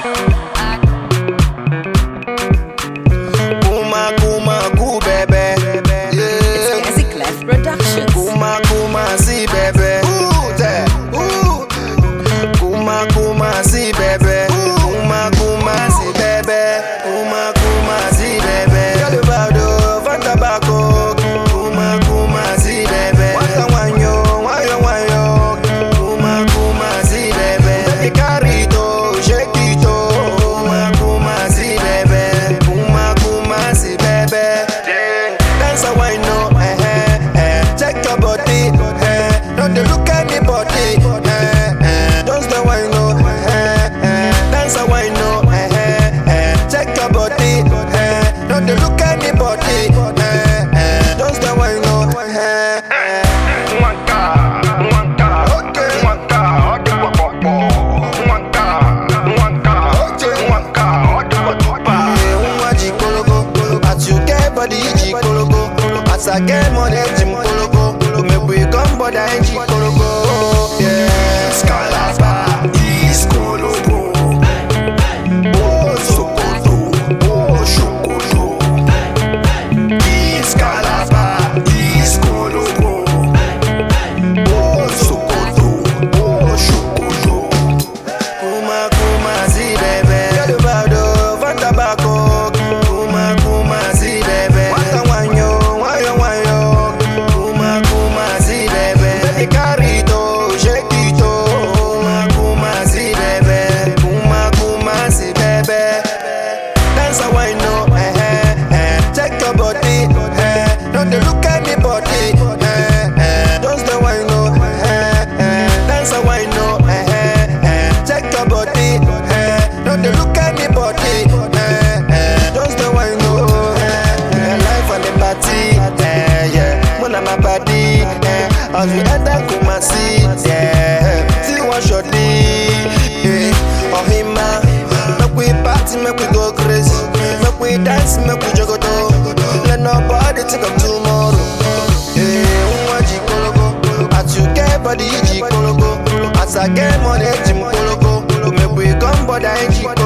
Kuma kuma ku bebe. It's Gazi Clef Productions. Kuma kuma si bebe. Kuma kuma si bebe. Kuma kuma si bebe. Kuma kuma si bebe. Calibado, Fanta Baco. Kuma kuma si bebe. Waka wanyo, wanyo wanyo. Kuma kuma si bebe. Baby carito, shake it oh. Kuma kuma si bebe. Kuma kuma si bebe. Dance a wine no, check your body, don't dey look anybody, just the wine no, dance a wine no, check your body, don't dey look anybody, just the wine no. As you get body, as I get money, Jim Kologo. Make we come bother Jim Kologo. Yeah, Scalaba, East Kologo. Oh, Sokoto, oh, Shokoto. East Scalaba, East Kologo. Oh, Sokoto, oh, Shokoto. Kuma kuma si bebe. Calibado, Fanta Baco. Kuma kuma si bebe. Waka wanyo, wanyo wanyo. Kuma kuma si bebe. Baby carito, shake it oh. Kuma kuma si bebe. Kuma kuma si bebe. Dance a wine no, check your body, don't dey look anybody, just the wine no, dance a wine no, check your body, don't dey look anybody, just the wine no. Life on the party, yeah, one of my body, as we enter Kumasi, yeah, see one shorty, oh hima, make we party, make we go crazy, make we dance, make we jogoto, let nobody think of tomorrow. Unwaji kologo, as you get body, Jikologo, as I get money, Jim Kologo, make we come bother Jikologo.